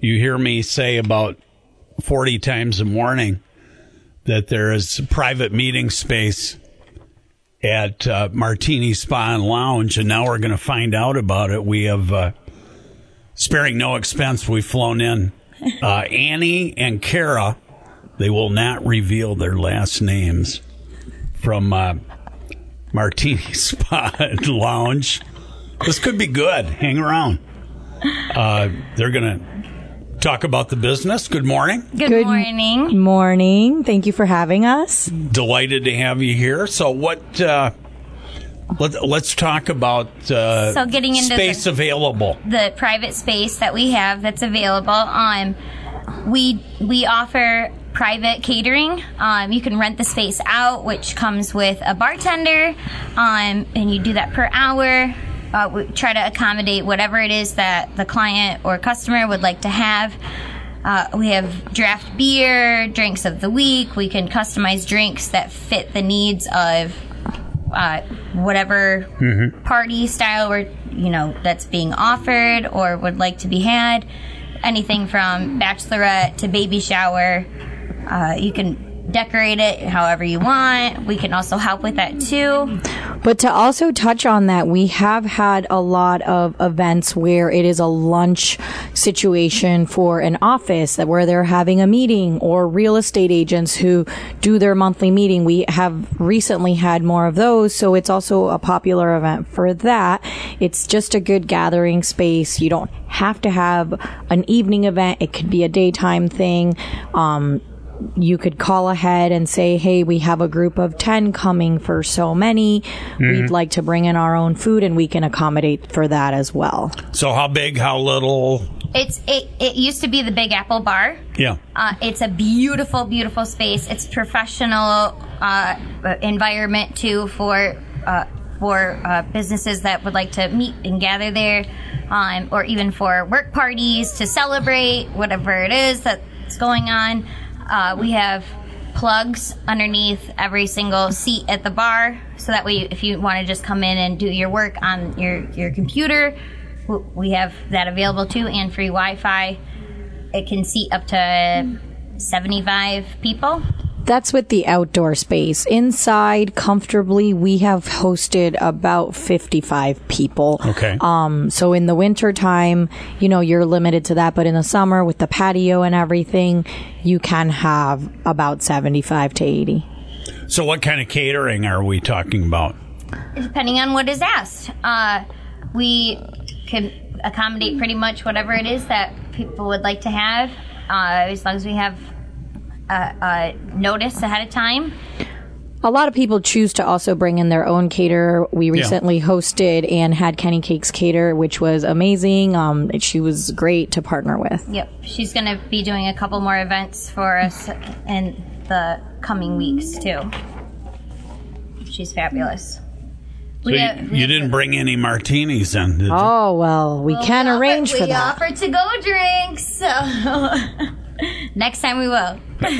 you hear me say about 40 times a morning that there is private meeting space at Martini Spa and Lounge, and now we're going to find out about it. We have, sparing no expense, we've flown in Annie and Kara. They will not reveal their last names from Martini Spa and Lounge. This could be good. Hang around. They're going to talk about the business. Good morning. Good morning. Morning. Thank you for having us. Delighted to have you here. So what... let's talk about so getting into space available. The private space that we have that's available. We offer private catering. You can rent the space out, which comes with a bartender, and you do that per hour. We try to accommodate whatever it is that the client or customer would like to have. We have draft beer, drinks of the week. We can customize drinks that fit the needs of whatever party style that's being offered or would like to be had. Anything from bachelorette to baby shower. You can decorate it however you want. We can also help with that too. But to also touch on that, we have had a lot of events where it is a lunch situation for an office where they're having a meeting, or real estate agents who do their monthly meeting. We have recently had more of those, so it's also a popular event for that. It's just a good gathering space. You don't have to have an evening event. It could be a daytime thing. You could call ahead and say, hey, we have a group of 10 coming for so many. We'd like to bring in our own food, and we can accommodate for that as well. So how big, how little? It used to be the Big Apple Bar. Yeah. It's a beautiful, beautiful space. It's professional environment, too, for businesses that would like to meet and gather there, or even for work parties to celebrate whatever it is that's going on. We have plugs underneath every single seat at the bar, so that way if you want to just come in and do your work on your computer, we have that available too, and free Wi-Fi. It can seat up to 75 people. That's with the outdoor space. Inside, comfortably, we have hosted about 55 people. Okay. So in the winter time, you're limited to that. But in the summer, with the patio and everything, you can have about 75 to 80. So what kind of catering are we talking about? Depending on what is asked. We can accommodate pretty much whatever it is that people would like to have, as long as we have notice ahead of time. A lot of people choose to also bring in their own caterer. We recently hosted and had Kenny Cakes cater, which was amazing. She was great to partner with. Yep. She's going to be doing a couple more events for us in the coming weeks, too. She's fabulous. So you didn't bring any martinis in, did you? Oh, well, we can arrange for that. We offer to-go drinks, so... Next time we will.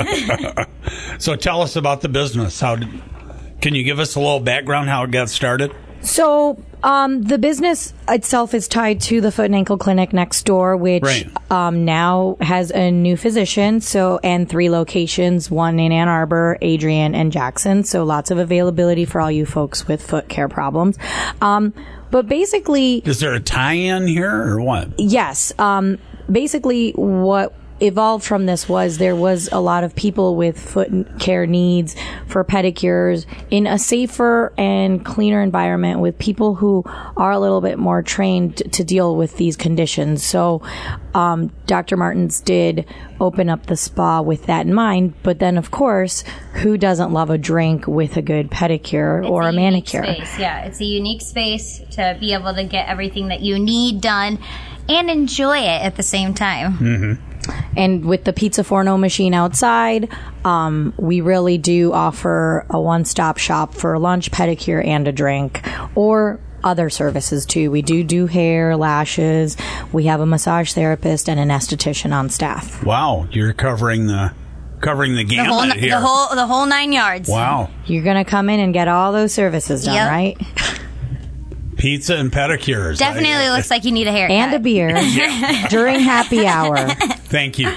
So tell us about the business. Can you give us a little background how it got started? So the business itself is tied to the Foot and Ankle Clinic next door, which now has a new physician, and 3 locations, one in Ann Arbor, Adrian, and Jackson. So lots of availability for all you folks with foot care problems. But basically... Is there a tie-in here or what? Yes. Basically, what evolved from this was there was a lot of people with foot care needs for pedicures in a safer and cleaner environment with people who are a little bit more trained to deal with these conditions. So Dr. Martens did open up the spa with that in mind. But then, of course, who doesn't love a drink with a good pedicure or a manicure? Space. Yeah, it's a unique space to be able to get everything that you need done and enjoy it at the same time. Mm-hmm. And with the Pizza Forno machine outside, we really do offer a one-stop shop for lunch, pedicure, and a drink, or other services too. We do hair, lashes. We have a massage therapist and an esthetician on staff. Wow, you're covering the gamut here. The whole 9 yards. Wow. You're going to come in and get all those services done, right? Pizza and pedicures. Definitely looks like you need a haircut. And a beer during happy hour. Thank you.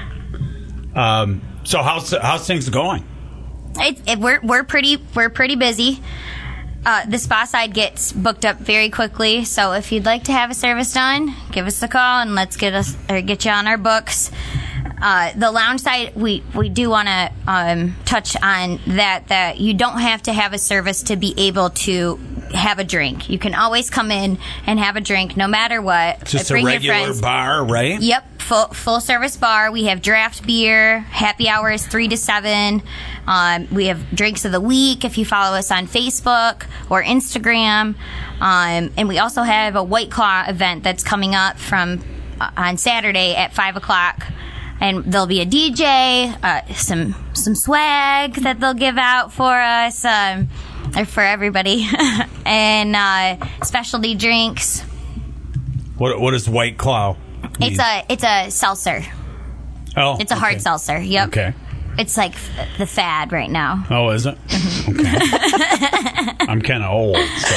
So how's things going? We're pretty busy. The spa side gets booked up very quickly, so if you'd like to have a service done, give us a call and let's get you on our books. The lounge side, we do want to touch on that you don't have to have a service to be able to have a drink. You can always come in and have a drink no matter what. Just Bring a regular bar, right? Yep, full service bar. We have draft beer. Happy hour is 3 to 7. We have drinks of the week if you follow us on Facebook or Instagram. And we also have a White Claw event that's coming up on Saturday at 5 o'clock. And there'll be a DJ, some swag that they'll give out for us, or for everybody, and specialty drinks. What is White Claw? It's a seltzer. Oh, it's a hard seltzer. Yep. Okay. It's like the fad right now. Oh, is it? Okay. I'm kind of old,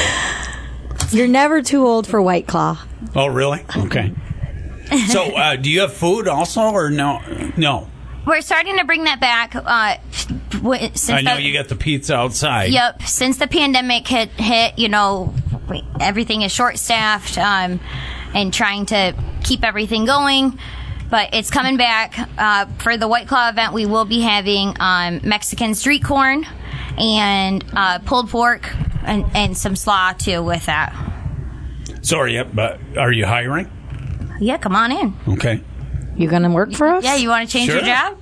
so. You're never too old for White Claw. Oh, really? Okay. So, do you have food also, or no? No. We're starting to bring that back. Since I know you got the pizza outside. Yep. Since the pandemic hit, everything is short-staffed, and trying to keep everything going. But it's coming back. For the White Claw event, we will be having Mexican street corn and pulled pork and some slaw, too, with that. Sorry, but are you hiring? Yeah, come on in. Okay. You gonna work for us? Yeah, you want to change your job?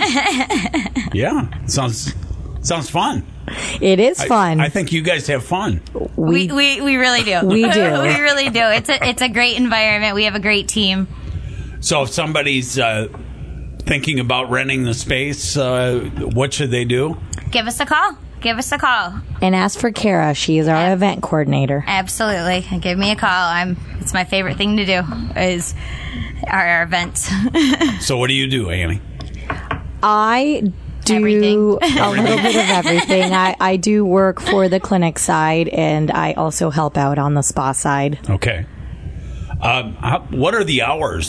Yeah. Sounds fun. It is fun. I think you guys have fun. We really do. We do. We really do. It's a great environment. We have a great team. So if somebody's thinking about renting the space, what should they do? Give us a call. And ask for Kara. She is our event coordinator. Absolutely. Give me a call. It's my favorite thing to do is our events. So what do you do, Annie? I do Everything. a little bit of everything. I do work for the clinic side, and I also help out on the spa side. Okay. What are the hours?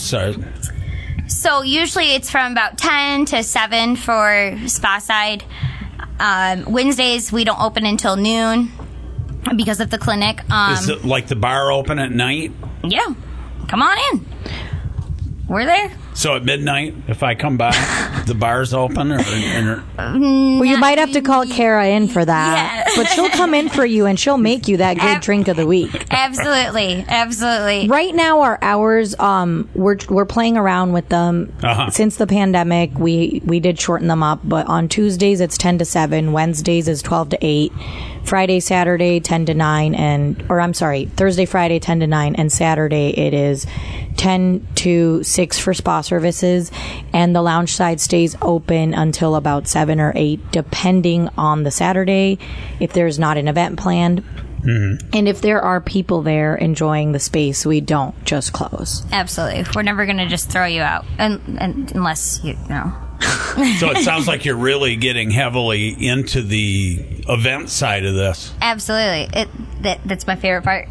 So usually it's from about 10 to 7 for spa side. Wednesdays we don't open until noon because of the clinic. Is it like the bar open at night? Yeah. Come on in. We're there. So at midnight, if I come by, the bar's open? Well, you might have to call Kara in for that. Yeah. But she'll come in for you, and she'll make you that good drink of the week. Absolutely. Right now, our hours, we're playing around with them. Since the pandemic, we did shorten them up. But on Tuesdays, it's 10 to 7. Wednesdays is 12 to 8. Friday, Saturday, 10 to 9. Thursday, Friday, 10 to 9. And Saturday, it is 10 to 6 for spa services, and the lounge side stays open until about 7 or 8, depending on the Saturday, if there's not an event planned. Mm-hmm. And if there are people there enjoying the space, we don't just close. Absolutely. We're never going to just throw you out, and unless you know. So it sounds like you're really getting heavily into the event side of this. Absolutely. That's my favorite part.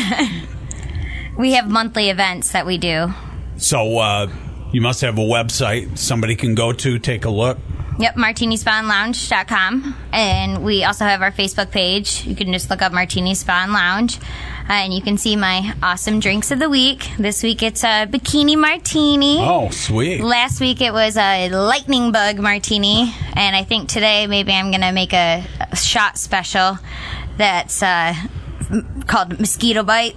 We have monthly events that we do. So you must have a website somebody can go to, take a look. Yep, martinispaandlounge.com. And we also have our Facebook page. You can just look up Martini Spa and Lounge. And you can see my awesome drinks of the week. This week it's a bikini martini. Oh, sweet. Last week it was a lightning bug martini. And I think today maybe I'm going to make a shot special that's called mosquito bite.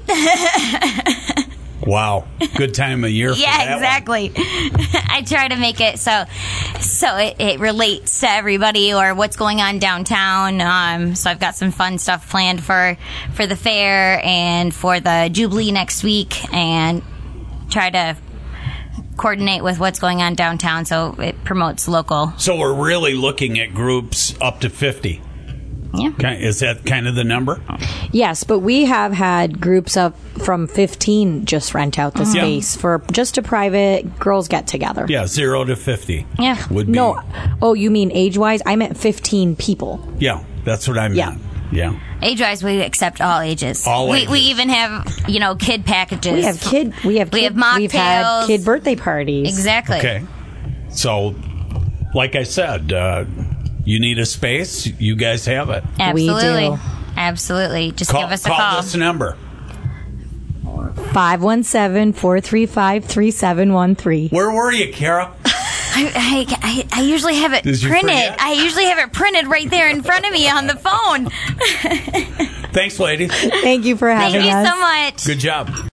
Wow. Good time of year for that. Yeah, exactly. I try to make it so it relates to everybody or what's going on downtown. So I've got some fun stuff planned for the fair and for the Jubilee next week, and try to coordinate with what's going on downtown so it promotes local. So we're really looking at groups up to 50. Yeah. Okay. Is that kind of the number? Yes, but we have had groups of from 15 just rent out the space for just a private girls get together. Yeah, 0 to 50. Yeah. Would be. No. Oh, you mean age-wise? I meant 15 people. Yeah, that's what I meant. Yeah. Yeah. Age-wise, we accept all ages. We even have, kid packages. We have mocktails. We've had kid birthday parties. Exactly. Okay. So, like I said, you need a space, you guys have it. Absolutely. We do. Absolutely. Just give us a call. Call this number. 517-435-3713. Where were you, Kara? I usually have it printed. I usually have it printed right there in front of me on the phone. Thanks, lady. Thank you for having us. Thank you so much. Good job.